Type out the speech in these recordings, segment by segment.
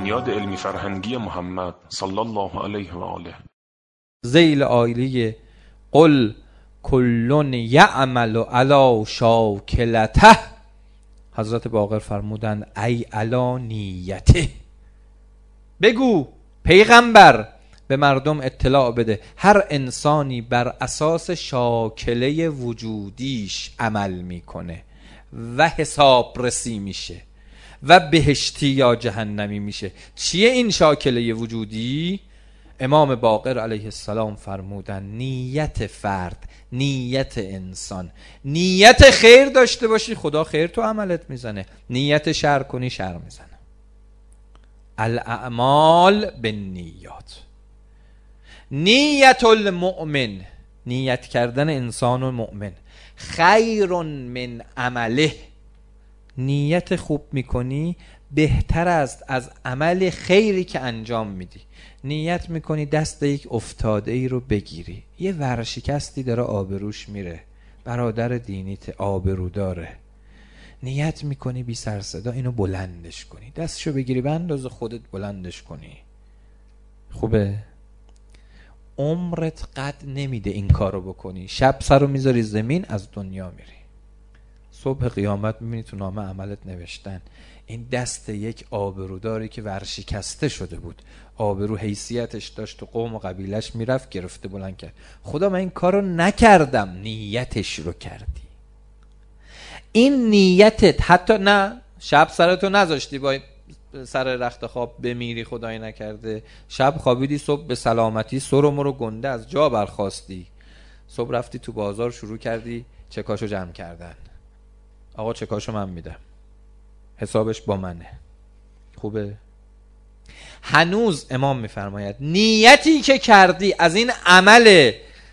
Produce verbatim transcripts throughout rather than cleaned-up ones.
بنیاد علمی فرهنگی محمد صلی الله علیه و آله. ذیل عالیه قل کل یعمل علی شاکلته، حضرت باقر فرمودند ای علی نیته. بگو پیغمبر به مردم اطلاع بده هر انسانی بر اساس شاکله وجودیش عمل میکنه و حساب رسی میشه و بهشتی یا جهنمی میشه. چیه این شاکله وجودی؟ امام باقر علیه السلام فرمودن نیت فرد، نیت انسان. نیت خیر داشته باشی خدا خیر تو عملت میزنه، نیت شر کنی شر میزنه. الاعمال بالنیات. نیت المؤمن، نیت کردن انسان و مؤمن، خیر من عمله. نیت خوب میکنی بهتر است از عمل خیری که انجام میدی. نیت میکنی دست یک افتاده ای رو بگیری، یه ورشکستی داره آبروش میره، برادر دینیت آبرو داره، نیت میکنی بی سر صدا اینو بلندش کنی، دستشو بگیری به اندازه خودت بلندش کنی. خوبه؟ عمرت قد نمیده این کارو بکنی، شب سر رو میذاری زمین از دنیا میری. صبح قیامت میبینی تو نامه عملت نوشتن این دست یک آبروداری که ورشکسته شده بود، آبرو حیثیتش داشت تو قوم و قبیلش، میرفت گرفته بلند کرد. خدا من این کارو نکردم، نیتش رو کردی. این نیتت حتی نه شب سرتو نذاشتی با سر رخت خواب بمیری، خدای نکرده شب خوابیدی، صبح به سلامتی سر و مرو گنده از جا برخاستی، صبح رفتی تو بازار شروع کردی چکاشو جمع کردن. آقا چکاشو من میدم، حسابش با منه. خوبه؟ هنوز امام میفرماید نیتی که کردی از این عمل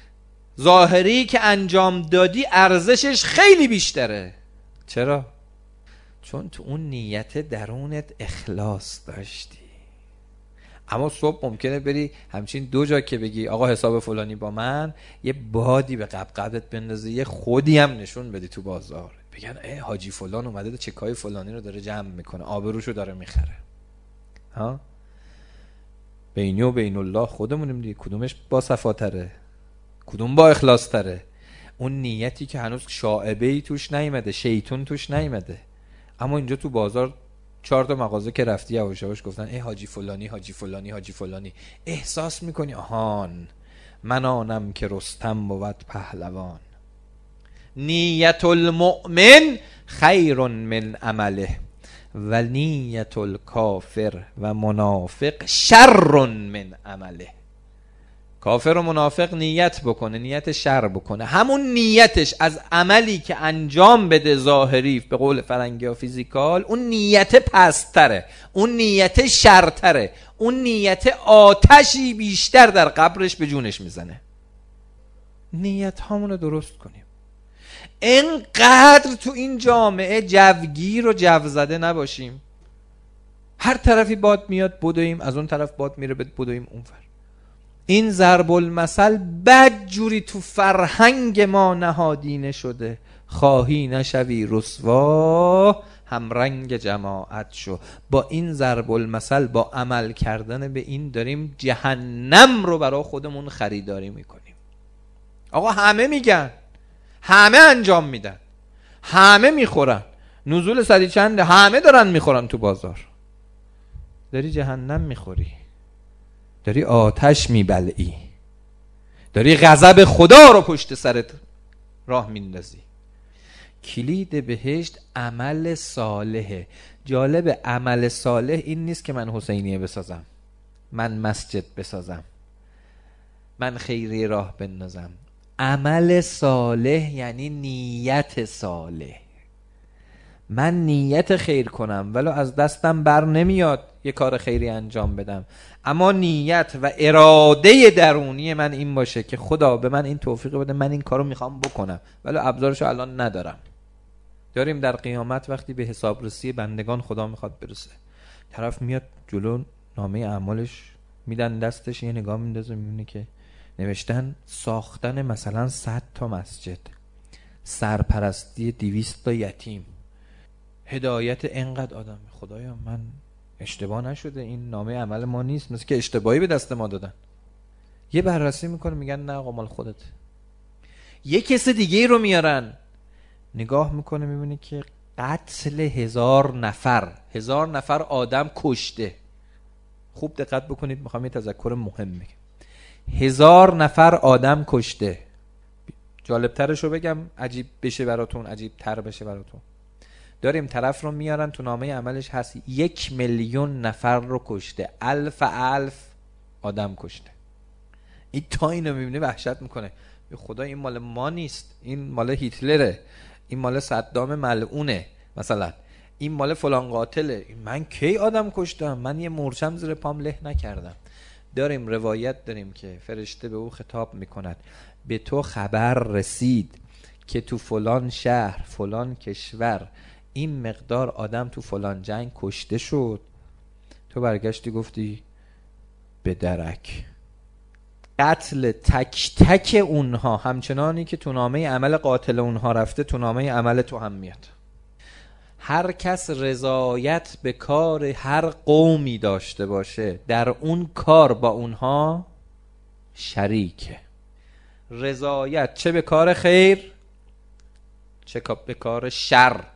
ظاهری که انجام دادی ارزشش خیلی بیشتره. چرا؟ چون تو اون نیت درونت اخلاص داشتی. اما صبح ممکنه بری همچین دو جا که بگی آقا حساب فلانی با من، یه بادی به قبقبت بندازی، یه خودی هم نشون بدی تو بازار، بگن ای حاجی فلان اومده ده چکای فلانی رو داره جمع میکنه، آبروشو داره میخره. ها بینی و بین الله خودمونیم دیگه، کدومش با صفاتره، کدوم با اخلاص تره؟ اون نیتی که هنوز شائبه‌ای توش نیومده، شیطون توش نیومده. اما اینجا تو بازار چهار تا مغازه که رفتی یواش یواش گفتن ای حاجی فلانی حاجی فلانی حاجی فلانی، احساس میکنی آهان من آنم که رستم بود پهلوان. نیت المؤمن خیر من عمله و نیت الکافر و منافق شر من عمله. کافر و منافق نیت بکنه، نیت شر بکنه، همون نیتش از عملی که انجام بده ظاهری، به قول فرنگی ها فیزیکال، اون نیت پستره، اون نیت شرتره، اون نیت آتشی بیشتر در قبرش به جونش میزنه. نیت هامونو درست کنیم. اینقدر تو این جامعه جوگیر و جوزده نباشیم، هر طرفی باد میاد بدویم، از اون طرف باد میره بدویم اون ور. این ضرب المثل بد جوری تو فرهنگ ما نهادینه شده، خواهی نشوی رسوا همرنگ جماعت شو. با این ضرب المثل، با عمل کردن به این، داریم جهنم رو برای خودمون خریداری میکنیم. آقا همه میگن، همه انجام میدن، همه میخورن، نزول صدی چنده، همه دارن میخورن تو بازار، داری جهنم میخوری، داری آتش میبلعی، داری غضب خدا رو پشت سرت راه میندازی. کلید بهشت عمل صالحه. جالب، عمل صالح این نیست که من حسینیه بسازم، من مسجد بسازم، من خیریه راه بندازم. عمل صالح یعنی نیت صالح. من نیت خیر کنم ولو از دستم بر نمیاد یه کار خیری انجام بدم، اما نیت و اراده درونی من این باشه که خدا به من این توفیق بده، من این کارو میخوام بکنم ولو ابزارشو الان ندارم. داریم در قیامت وقتی به حسابرسی بندگان خدا میخواد برسه، طرف میاد جلو نامه اعمالش میدن دستش، یه نگاه میندازه میبینه که نوشتن ساختن مثلا صد تا مسجد، سرپرستی دویست تا یتیم، هدایت انقدر آدم. خدایا من اشتباه نشده، این نامه عمل ما نیست، مثل که اشتباهی به دست ما دادن. یه بررسی میکنه میگن نه آقا مال خودت. یه کس دیگه رو میارن نگاه میکنه میبینه که قتل هزار نفر هزار نفر آدم کشته. خوب دقت بکنید، میخوام یه تذکر مهم بگم. هزار نفر آدم کشته. جالب ترش رو بگم عجیب بشه براتون، عجیب تر بشه براتون. داریم طرف رو میارن تو نامه عملش هست یک میلیون نفر رو کشته، الف الف آدم کشته. این تا اینو میبینه وحشت میکنه، خدا این مال ما نیست، این مال هیتلره، این مال صدام ملعونه، مثلا این مال فلان قاتله. من کی آدم کشتم؟ من یه مورچم زیر پام له نکردم. داریم روایت داریم که فرشته به او خطاب میکند به تو خبر رسید که تو فلان شهر فلان کشور این مقدار آدم تو فلان جنگ کشته شد. تو برگشتی گفتی به درک. قتل تک تک اونها همچنانی که تو نامه عمل قاتل اونها رفته تو نامه عمل تو هم میاد. هر کس رضایت به کار هر قومی داشته باشه در اون کار با اونها شریکه. رضایت چه به کار خیر چه به کار شر.